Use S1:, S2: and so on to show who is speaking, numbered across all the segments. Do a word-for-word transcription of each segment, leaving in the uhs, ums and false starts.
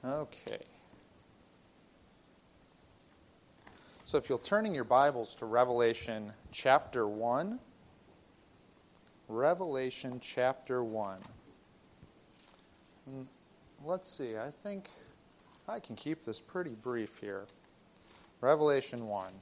S1: Okay. So if you'll turn in your Bibles to Revelation chapter one. Revelation chapter one. And let's see, I think I can keep this pretty brief here. Revelation one.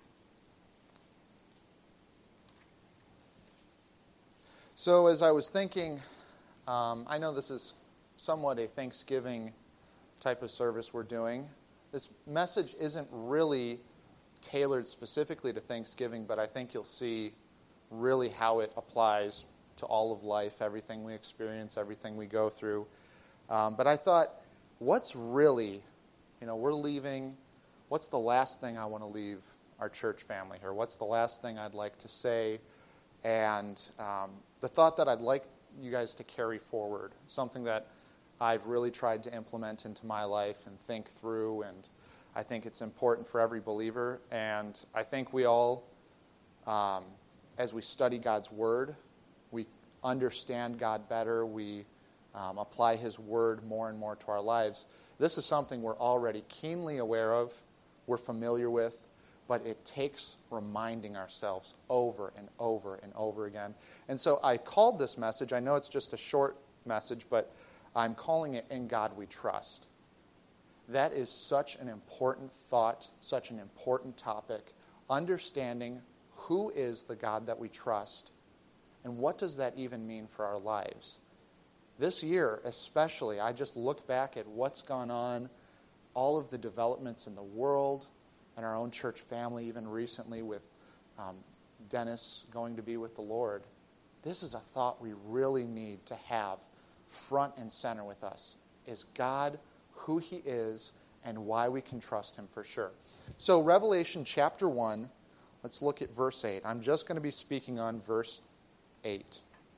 S1: So as I was thinking, um, I know this is somewhat a Thanksgiving type of service we're doing. This message isn't really tailored specifically to Thanksgiving, but I think you'll see really how it applies to all of life, everything we experience, everything we go through. Um, but I thought, what's really, you know, we're leaving, what's the last thing I want to leave our church family here? What's the last thing I'd like to say? And um, the thought that I'd like you guys to carry forward, something that I've really tried to implement into my life and think through, and I think it's important for every believer. And I think we all, um, as we study God's Word, we understand God better, we um, apply His Word more and more to our lives. This is something we're already keenly aware of, we're familiar with, but it takes reminding ourselves over and over and over again. And so I called this message, I know it's just a short message, but I'm calling it In God We Trust. That is such an important thought, such an important topic, understanding who is the God that we trust, and what does that even mean for our lives. This year especially, I just look back at what's gone on, all of the developments in the world, and our own church family, even recently with um, Dennis going to be with the Lord. This is a thought we really need to have front and center with us. Is God who He is and why we can trust Him for sure. So Revelation chapter one, let's look at verse eight. I'm just going to be speaking on verse eight.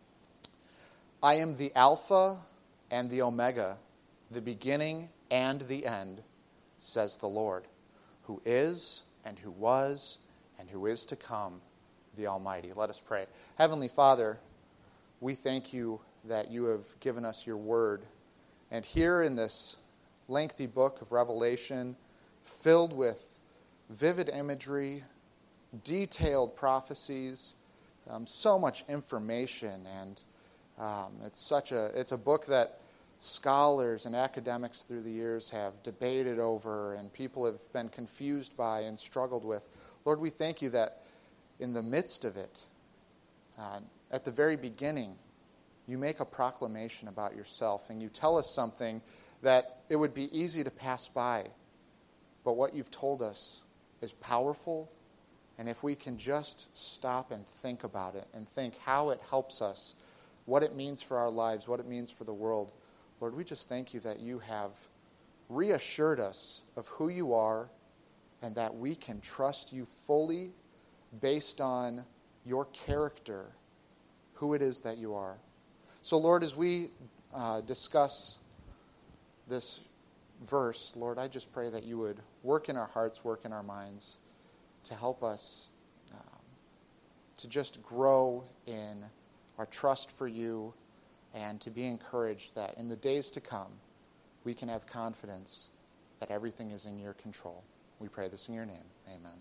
S1: I am the Alpha and the Omega, the beginning and the end, says the Lord, who is and who was and who is to come, the Almighty. Let us pray. Heavenly Father, we thank You that You have given us Your word. And here in this lengthy book of Revelation, filled with vivid imagery, detailed prophecies, um, so much information, and um, it's such a it's a book that scholars and academics through the years have debated over, and people have been confused by and struggled with. Lord, we thank You that in the midst of it, uh, at the very beginning, You make a proclamation about Yourself, and You tell us something that it would be easy to pass by. But what You've told us is powerful, and if we can just stop and think about it, and think how it helps us, what it means for our lives, what it means for the world, Lord, we just thank You that You have reassured us of who You are, and that we can trust You fully based on Your character, who it is that You are. So, Lord, as we uh, discuss this verse, Lord, I just pray that You would work in our hearts, work in our minds, to help us um, to just grow in our trust for You, and to be encouraged that in the days to come, we can have confidence that everything is in Your control. We pray this in Your name. Amen.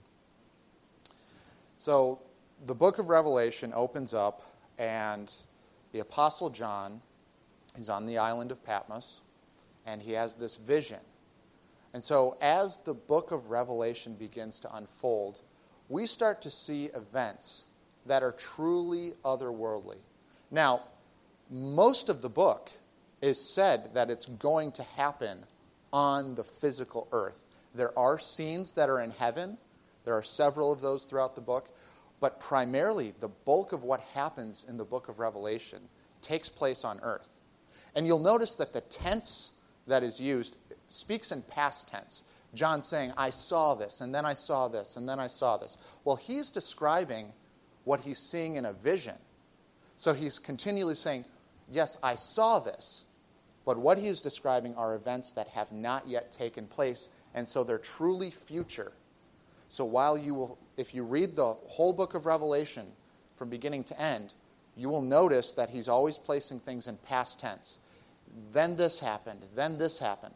S1: So, the book of Revelation opens up, and the Apostle John is on the island of Patmos, and he has this vision. And so as the book of Revelation begins to unfold, we start to see events that are truly otherworldly. Now, most of the book is said that it's going to happen on the physical earth. There are scenes that are in heaven. There are several of those throughout the book. But primarily, the bulk of what happens in the book of Revelation takes place on earth. And you'll notice that the tense that is used speaks in past tense. John saying, I saw this, and then I saw this, and then I saw this. Well, he's describing what he's seeing in a vision. So he's continually saying, yes, I saw this, but what he is describing are events that have not yet taken place, and so they're truly future. So while you will, if you read the whole book of Revelation from beginning to end, you will notice that he's always placing things in past tense. Then this happened, then this happened.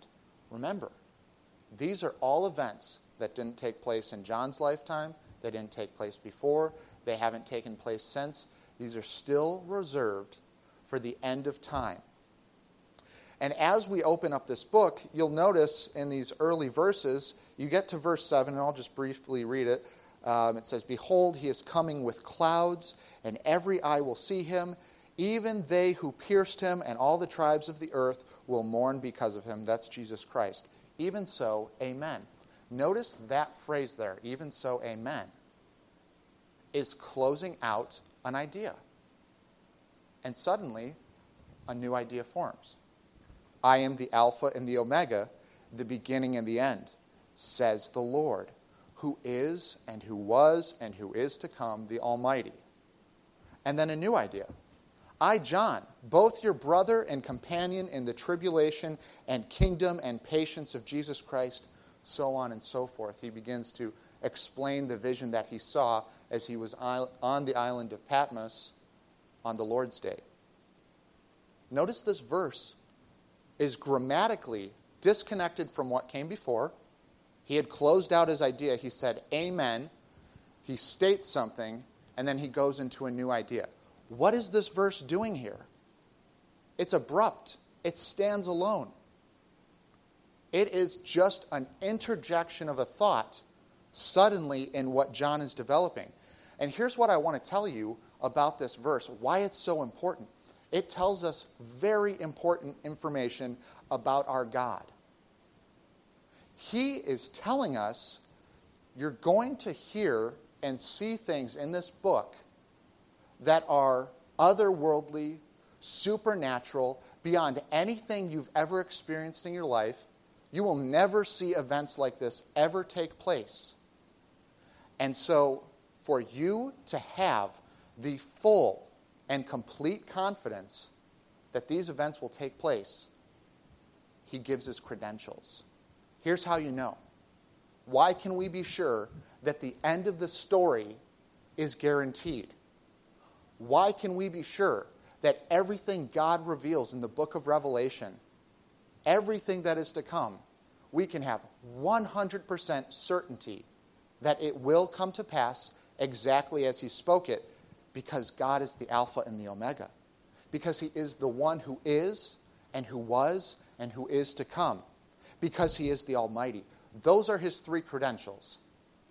S1: remember, these are all events that didn't take place in John's lifetime. They didn't take place before. They haven't taken place since. These are still reserved for the end of time. And as we open up this book, you'll notice in these early verses, you get to verse seven, and I'll just briefly read it. Um, it says, "Behold, he is coming with clouds, and every eye will see him. Even they who pierced him, and all the tribes of the earth will mourn because of him." That's Jesus Christ. Even so, amen. Notice that phrase there, even so, amen, is closing out an idea. And suddenly, a new idea forms. "I am the Alpha and the Omega, the beginning and the end, says the Lord, who is and who was and who is to come, the Almighty." And then a new idea. "I, John, both your brother and companion in the tribulation and kingdom and patience of Jesus Christ," so on and so forth. He begins to explain the vision that he saw as he was on the island of Patmos on the Lord's Day. Notice this verse is grammatically disconnected from what came before. He had closed out his idea. He said, amen. He states something, and then he goes into a new idea. What is this verse doing here? It's abrupt. It stands alone. It is just an interjection of a thought suddenly in what John is developing. And here's what I want to tell you about this verse, why it's so important. It tells us very important information about our God. He is telling us you're going to hear and see things in this book that are otherworldly, supernatural, beyond anything you've ever experienced in your life. You will never see events like this ever take place. And so, for you to have the full and complete confidence that these events will take place, he gives us credentials. Here's how you know. Why can we be sure that the end of the story is guaranteed? Why can we be sure that everything God reveals in the book of Revelation, everything that is to come, we can have one hundred percent certainty that it will come to pass exactly as he spoke it, because God is the Alpha and the Omega. Because he is the one who is, and who was, and who is to come. Because he is the Almighty. Those are his three credentials.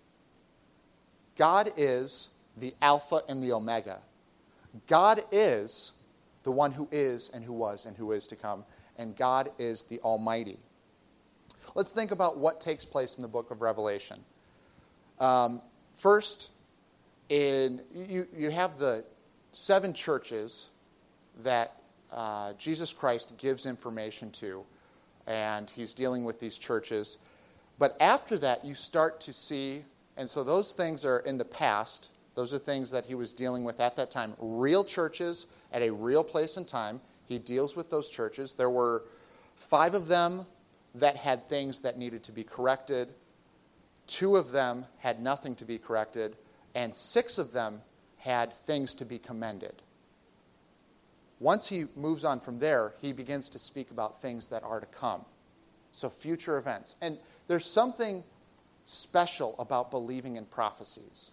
S1: God is the Alpha and the Omega. God is the one who is, and who was, and who is to come. And God is the Almighty. Let's think about what takes place in the book of Revelation. Um, first, in you, you have the seven churches that uh, Jesus Christ gives information to, and he's dealing with these churches. But after that, you start to see, and so those things are in the past. Those are things that he was dealing with at that time. Real churches at a real place and time. He deals with those churches. There were five of them that had things that needed to be corrected. Two of them had nothing to be corrected. And six of them had things to be commended. Once he moves on from there, he begins to speak about things that are to come. So future events. And there's something special about believing in prophecies.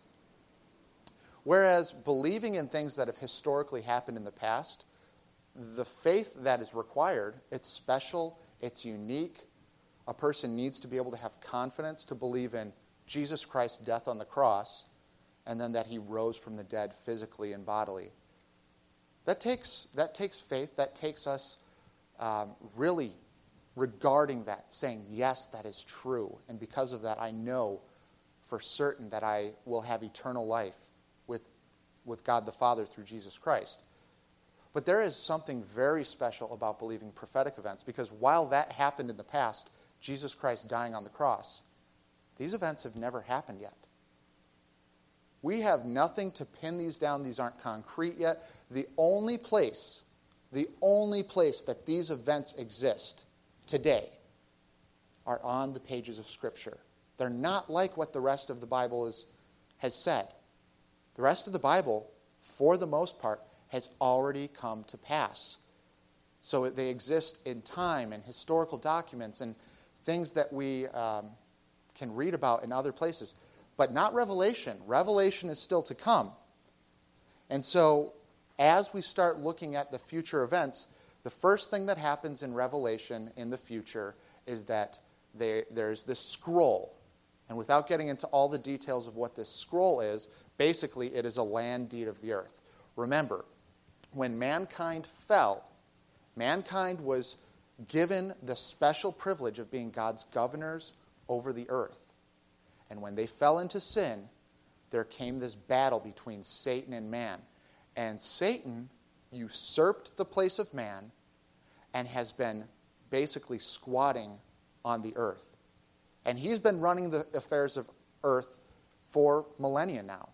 S1: Whereas believing in things that have historically happened in the past, the faith that is required, it's special, it's unique. A person needs to be able to have confidence to believe in Jesus Christ's death on the cross, and then that he rose from the dead physically and bodily. That takes, that takes faith. That takes us um, really regarding that, saying, yes, that is true. And because of that, I know for certain that I will have eternal life with, with God the Father through Jesus Christ. But there is something very special about believing prophetic events, because while that happened in the past, Jesus Christ dying on the cross, these events have never happened yet. We have nothing to pin these down. These aren't concrete yet. The only place, the only place that these events exist today are on the pages of Scripture. They're not like what the rest of the Bible is, has said. The rest of the Bible, for the most part, has already come to pass. So they exist in time and historical documents and things that we um, can read about in other places, but not Revelation. Revelation is still to come. And so, as we start looking at the future events, the first thing that happens in Revelation in the future is that there, there's this scroll. And without getting into all the details of what this scroll is, basically it is a land deed of the earth. Remember, when mankind fell, mankind was given the special privilege of being God's governors over the earth. And when they fell into sin, there came this battle between Satan and man. And Satan usurped the place of man and has been basically squatting on the earth. And he's been running the affairs of earth for millennia now.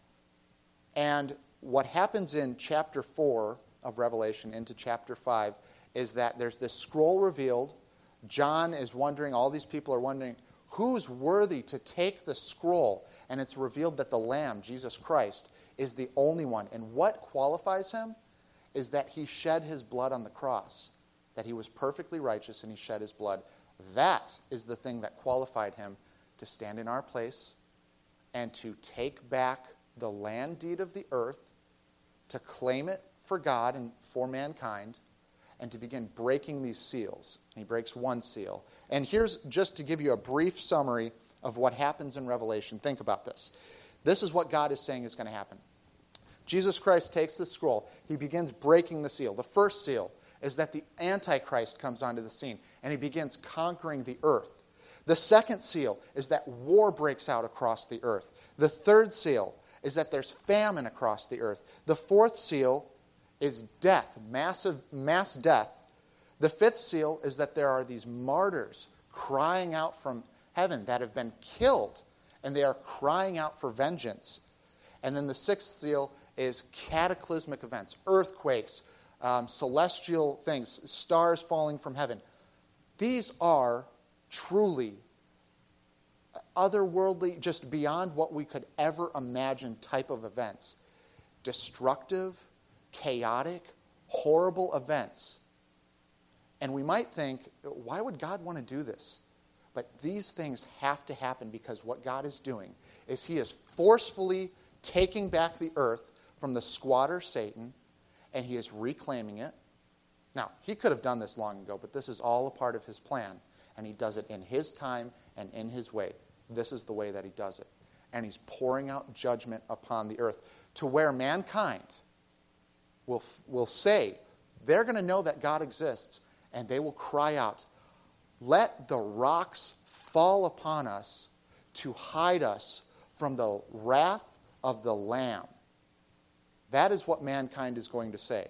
S1: And what happens in chapter four of Revelation into chapter five is that there's this scroll revealed. John is wondering, all these people are wondering, who's worthy to take the scroll? And it's revealed that the Lamb, Jesus Christ, is the only one. And what qualifies him is that he shed his blood on the cross, that he was perfectly righteous and he shed his blood. That is the thing that qualified him to stand in our place and to take back the land deed of the earth, to claim it for God and for mankind, and to begin breaking these seals. And he breaks one seal. And here's just to give you a brief summary of what happens in Revelation. Think about this. This is what God is saying is going to happen. Jesus Christ takes the scroll. He begins breaking the seal. The first seal is that the Antichrist comes onto the scene, and he begins conquering the earth. The second seal is that war breaks out across the earth. The third seal is that there's famine across the earth. The fourth seal is death, massive mass death. The fifth seal is that there are these martyrs crying out from heaven that have been killed, and they are crying out for vengeance. And then the sixth seal is cataclysmic events, earthquakes, um, celestial things, stars falling from heaven. These are truly otherworldly, just beyond what we could ever imagine type of events. Destructive, chaotic, horrible events. And we might think, why would God want to do this? But these things have to happen because what God is doing is he is forcefully taking back the earth from the squatter Satan, and he is reclaiming it. Now, he could have done this long ago, but this is all a part of his plan, and he does it in his time and in his way. This is the way that he does it. And he's pouring out judgment upon the earth to where mankind will, will say, they're going to know that God exists, and they will cry out, let the rocks fall upon us to hide us from the wrath of the Lamb. That is what mankind is going to say.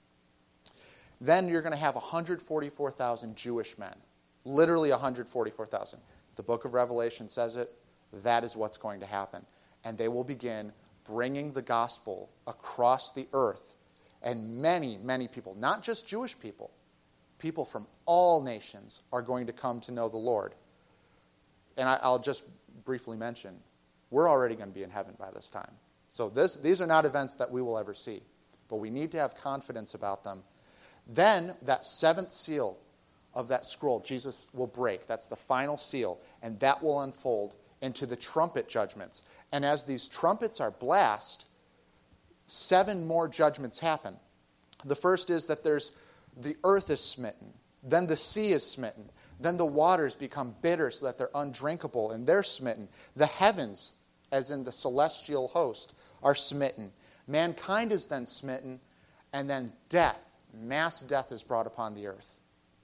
S1: Then you're going to have one hundred forty-four thousand Jewish men. Literally one hundred forty-four thousand. The book of Revelation says it. That is what's going to happen. And they will begin bringing the gospel across the earth. And many, many people, not just Jewish people, people from all nations are going to come to know the Lord. And I, I'll just briefly mention, we're already going to be in heaven by this time. So this, these are not events that we will ever see, but we need to have confidence about them. Then that seventh seal of that scroll, Jesus will break. That's the final seal, and that will unfold into the trumpet judgments. And as these trumpets are blast, seven more judgments happen. The first is that there's the earth is smitten. Then the sea is smitten. Then the waters become bitter so that they're undrinkable, and they're smitten. The heavens, as in the celestial host, are smitten. Mankind is then smitten, and then death, mass death is brought upon the earth.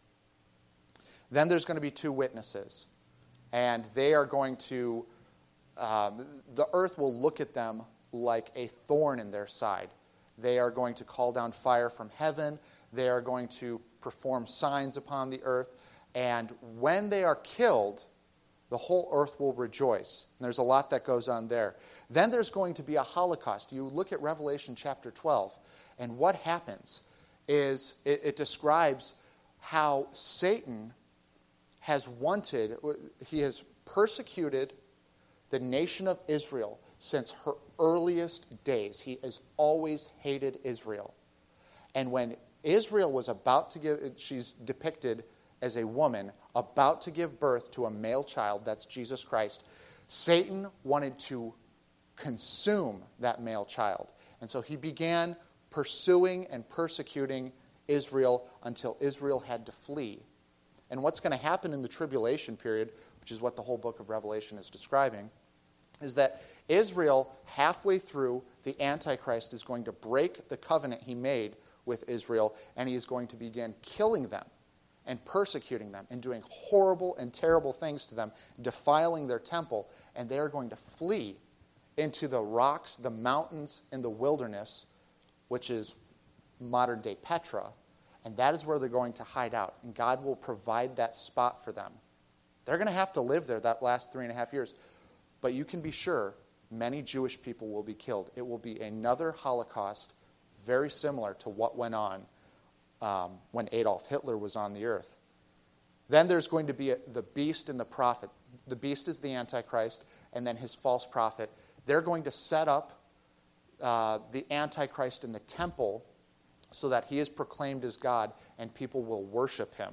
S1: Then there's going to be two witnesses, and they are going to, um, the earth will look at them like a thorn in their side. They are going to call down fire from heaven. They are going to perform signs upon the earth. And when they are killed, the whole earth will rejoice. And there's a lot that goes on there. Then there's going to be a Holocaust. You look at Revelation chapter twelve, and what happens is it, it describes how Satan has wanted, he has persecuted the nation of Israel since her earliest days. He has always hated Israel. And when Israel was about to give, she's depicted as a woman about to give birth to a male child, that's Jesus Christ, Satan wanted to consume that male child. And so he began pursuing and persecuting Israel until Israel had to flee. And what's going to happen in the tribulation period, which is what the whole book of Revelation is describing, is that Israel, halfway through, the Antichrist is going to break the covenant he made with Israel, and he is going to begin killing them and persecuting them and doing horrible and terrible things to them, defiling their temple, and they are going to flee into the rocks, the mountains, and the wilderness, which is modern-day Petra, and that is where they're going to hide out, and God will provide that spot for them. They're going to have to live there that last three and a half years, but you can be sure many Jewish people will be killed. It will be another Holocaust very similar to what went on um, when Adolf Hitler was on the earth. Then there's going to be a, the beast and the prophet. The beast is the Antichrist, and then his false prophet. They're going to set up uh, the Antichrist in the temple so that he is proclaimed as God and people will worship him.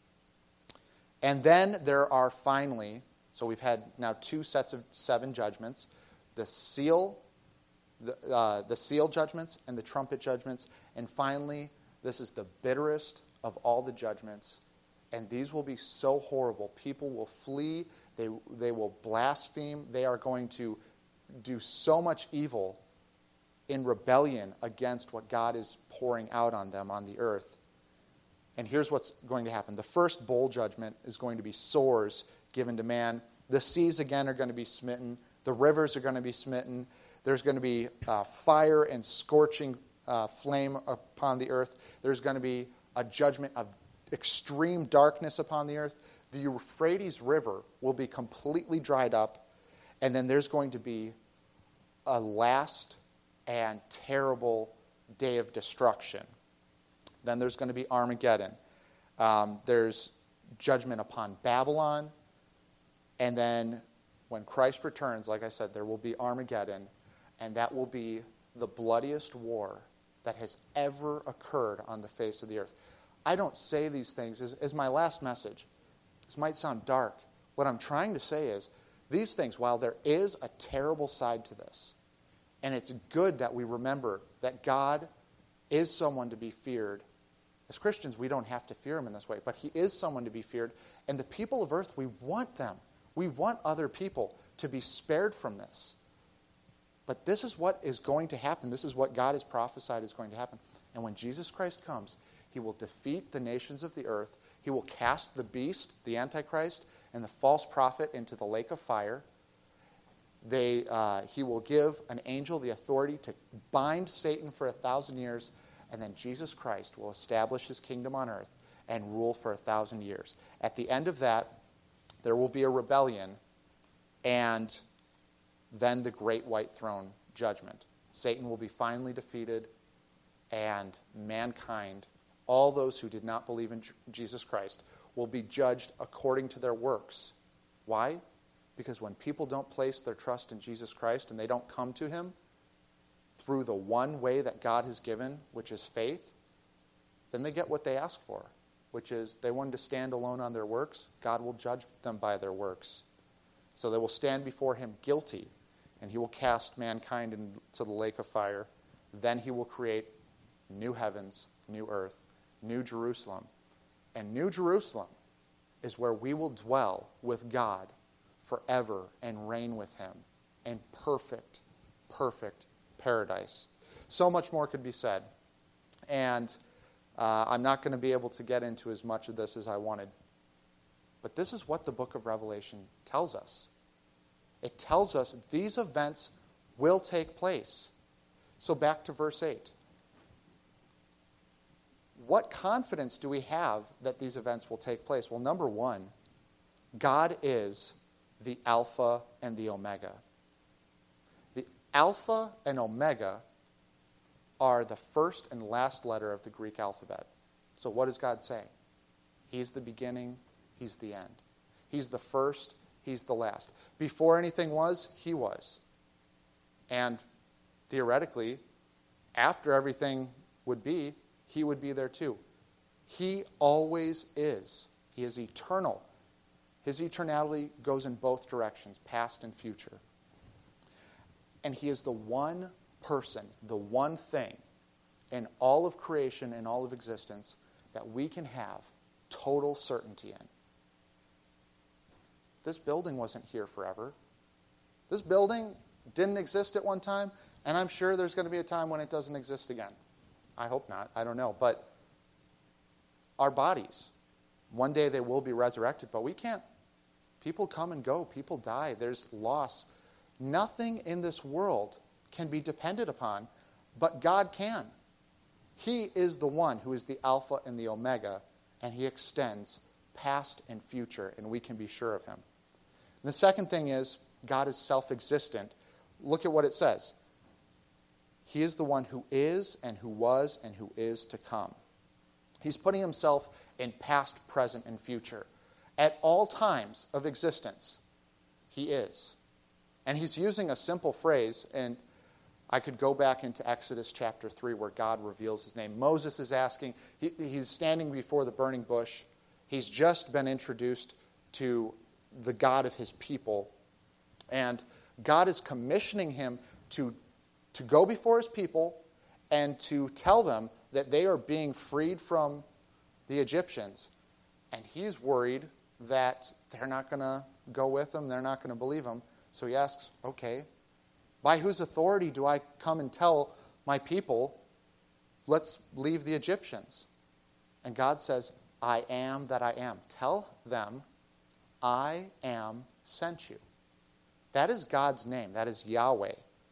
S1: And then there are finally, so we've had now two sets of seven judgments, the seal, the, uh, the seal judgments and the trumpet judgments, and finally, this is the bitterest of all the judgments, and these will be so horrible. People will flee, they, they will blaspheme, they are going to do so much evil in rebellion against what God is pouring out on them on the earth. And here's what's going to happen. The first bowl judgment is going to be sores given to man. The seas again are going to be smitten. The rivers are going to be smitten. There's going to be uh, fire and scorching uh, flame upon the earth. There's going to be a judgment of extreme darkness upon the earth. The Euphrates River will be completely dried up. And then there's going to be a last and terrible day of destruction. Then there's going to be Armageddon. Um, there's judgment upon Babylon. And then when Christ returns, like I said, there will be Armageddon. And that will be the bloodiest war that has ever occurred on the face of the earth. I don't say these things as, as my last message. This might sound dark. What I'm trying to say is, these things, while there is a terrible side to this, and it's good that we remember that God is someone to be feared. As Christians, we don't have to fear him in this way, but he is someone to be feared. And the people of earth, we want them. We want other people to be spared from this. But this is what is going to happen. This is what God has prophesied is going to happen. And when Jesus Christ comes, he will defeat the nations of the earth. He will cast the beast, the Antichrist, and the false prophet into the lake of fire. They, uh, he will give an angel the authority to bind Satan for a thousand years, and then Jesus Christ will establish his kingdom on earth and rule for a thousand years. At the end of that, there will be a rebellion, and then the great white throne judgment. Satan will be finally defeated, and mankind, all those who did not believe in Jesus Christ, will be judged according to their works. Why? Because when people don't place their trust in Jesus Christ and they don't come to him through the one way that God has given, which is faith, then they get what they ask for, which is they wanted to stand alone on their works. God will judge them by their works. So they will stand before him guilty, and he will cast mankind into the lake of fire. Then he will create new heavens, new earth, new Jerusalem. And New Jerusalem is where we will dwell with God forever and reign with him in perfect, perfect paradise. So much more could be said. And uh, I'm not going to be able to get into as much of this as I wanted. But this is what the book of Revelation tells us. It tells us these events will take place. So back to verse eight. What confidence do we have that these events will take place? Well, number one, God is the Alpha and the Omega. The Alpha and Omega are the first and last letter of the Greek alphabet. So what does God say? He's the beginning, he's the end. He's the first, he's the last. Before anything was, he was. And theoretically, after everything would be, he would be there too. He always is. He is eternal. His eternality goes in both directions, past and future. And he is the one person, the one thing in all of creation and all of existence that we can have total certainty in. This building wasn't here forever. This building didn't exist at one time, and I'm sure there's going to be a time when it doesn't exist again. I hope not. I don't know. But our bodies, one day they will be resurrected, but we can't. People come and go. People die. There's loss. Nothing in this world can be depended upon, but God can. He is the one who is the Alpha and the Omega, and he extends past and future, and we can be sure of him. And the second thing is, God is self-existent. Look at what it says. He is the one who is, and who was, and who is to come. He's putting himself in past, present, and future. At all times of existence, he is. And he's using a simple phrase, and I could go back into Exodus chapter three where God reveals his name. Moses is asking, he, he's standing before the burning bush. He's just been introduced to the God of his people. And God is commissioning him to, to go before his people and to tell them that they are being freed from the Egyptians. And he's worried that they're not going to go with him, they're not going to believe him. So he asks, okay, by whose authority do I come and tell my people, let's leave the Egyptians? And God says, I am that I am. Tell them, I am sent you. That is God's name. That is Yahweh.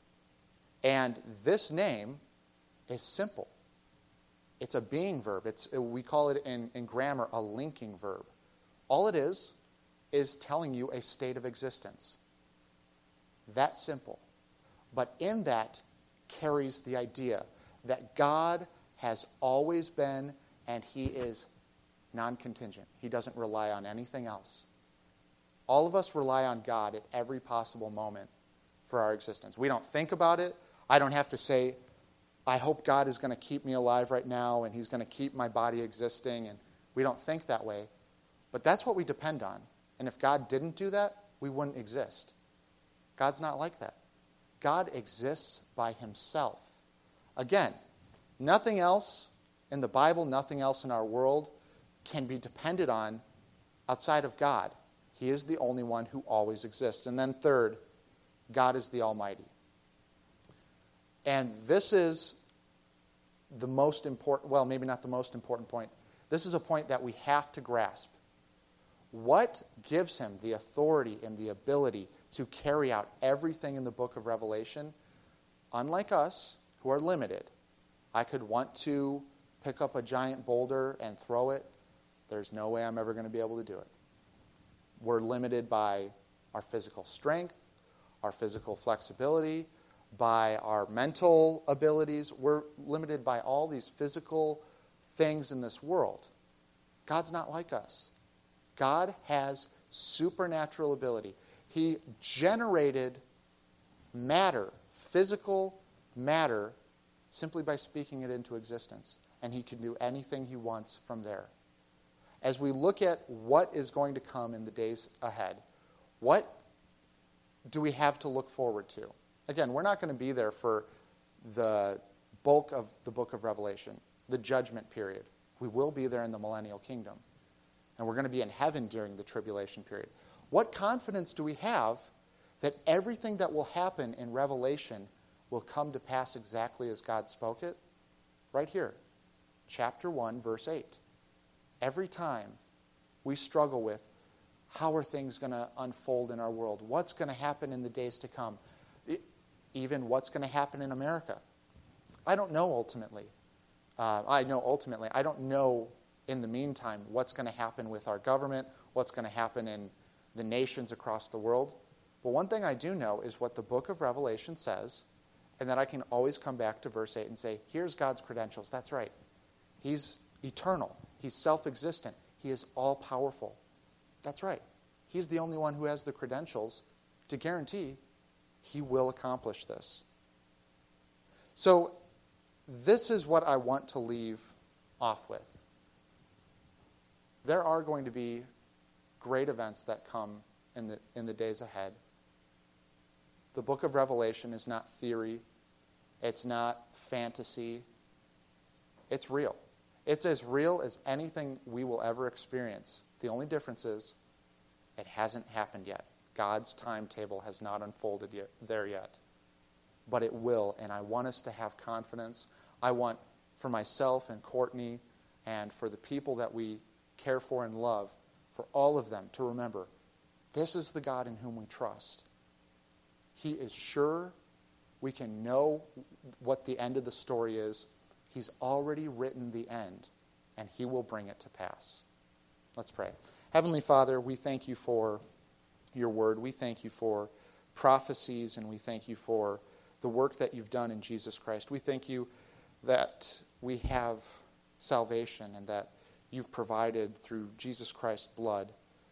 S1: And this name is simple. It's a being verb. It's, we call it in, in grammar a linking verb. All it is is telling you a state of existence. That simple. But in that carries the idea that God has always been, and he is non-contingent. He doesn't rely on anything else. All of us rely on God at every possible moment for our existence. We don't think about it. I don't have to say, I hope God is going to keep me alive right now and he's going to keep my body existing. And we don't think that way. But that's what we depend on. And if God didn't do that, we wouldn't exist. God's not like that. God exists by himself. Again, nothing else in the Bible, nothing else in our world can be depended on outside of God. He is the only one who always exists. And then third, God is the Almighty. And this is the most important, well, maybe not the most important point. This is a point that we have to grasp. What gives him the authority and the ability to carry out everything in the book of Revelation? Unlike us, who are limited. I could want to pick up a giant boulder and throw it. There's no way I'm ever going to be able to do it. We're limited by our physical strength, our physical flexibility, by our mental abilities. We're limited by all these physical things in this world. God's not like us. God has supernatural ability. He generated matter, physical matter, simply by speaking it into existence. And he can do anything he wants from there. As we look at what is going to come in the days ahead, what do we have to look forward to? Again, we're not going to be there for the bulk of the book of Revelation, the judgment period. We will be there in the millennial kingdom. And we're going to be in heaven during the tribulation period. What confidence do we have that everything that will happen in Revelation will come to pass exactly as God spoke it? Right here, chapter one, verse eight. Every time we struggle with how are things going to unfold in our world, what's going to happen in the days to come, even what's going to happen in America. I don't know ultimately. Uh, I know ultimately. I don't know in the meantime what's going to happen with our government, what's going to happen in the nations across the world. But one thing I do know is what the book of Revelation says, and that I can always come back to verse eight and say, here's God's credentials. That's right. He's eternal. He's self-existent. He is all-powerful. That's right. He's the only one who has the credentials to guarantee he will accomplish this. So this is what I want to leave off with. there are going to be great events that come in the, in the days ahead. The book of Revelation is not theory. It's not fantasy. It's real. It's as real as anything we will ever experience. The only difference is it hasn't happened yet. God's timetable has not unfolded yet, there yet. But it will, and I want us to have confidence. I want for myself and Courtney and for the people that we care for and love, for all of them to remember, this is the God in whom we trust. He is sure. We can know what the end of the story is. He's already written the end, and he will bring it to pass. Let's pray. Heavenly Father, we thank you for your word. We thank you for prophecies, and we thank you for the work that you've done in Jesus Christ. We thank you that we have salvation and that you've provided through Jesus Christ's blood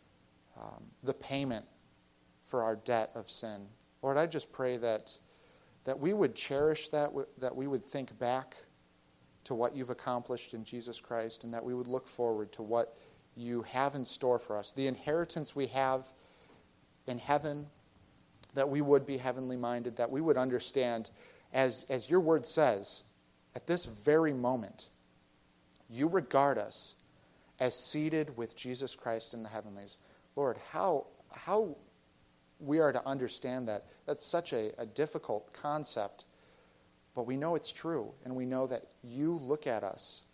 S1: um, the payment for our debt of sin. Lord, I just pray that that we would cherish that, that we would think back to what you've accomplished in Jesus Christ, and that we would look forward to what you have in store for us. The inheritance we have in heaven, that we would be heavenly minded, that we would understand, as, as your word says, at this very moment, you regard us as seated with Jesus Christ in the heavenlies. Lord, how how we are to understand that. That's such a, a difficult concept, but we know it's true, and we know that you look at us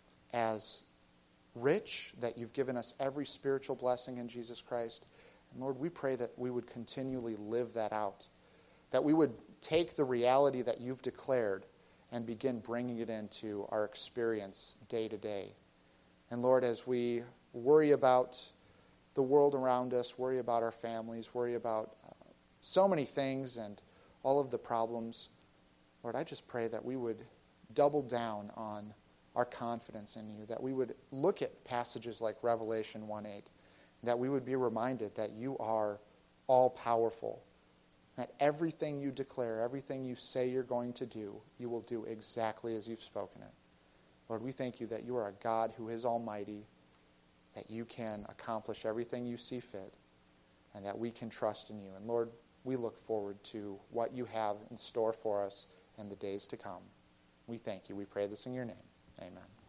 S1: as rich, that you've given us every spiritual blessing in Jesus Christ. And Lord, we pray that we would continually live that out, that we would take the reality that you've declared and begin bringing it into our experience day to day. And Lord, as we worry about the world around us, worry about our families, worry about uh, so many things and all of the problems, Lord, I just pray that we would double down on our confidence in you, that we would look at passages like Revelation one eight, that we would be reminded that you are all-powerful, that everything you declare, everything you say you're going to do, you will do exactly as you've spoken it. Lord, we thank you that you are a God who is almighty, that you can accomplish everything you see fit, and that we can trust in you. And Lord, we look forward to what you have in store for us in the days to come. We thank you. We pray this in your name. Amen.